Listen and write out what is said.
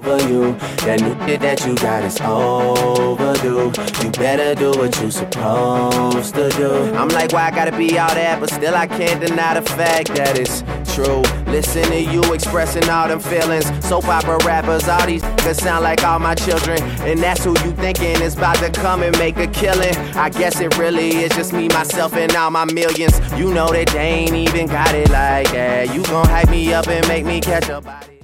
for you. That new shit that you got is overdue. You better do what you supposed to do. I'm like, why I gotta be all that, but still I can't deny the fact that it's true. Listen to you expressing all them feelings. Soap opera rappers, all these niggas sound like all my children. And that's who you thinking is about to come and make a killing. I guess it really is just me, myself, and all my millions. You know that they ain't even got it like that. You gon' hype me up and make me catch a body.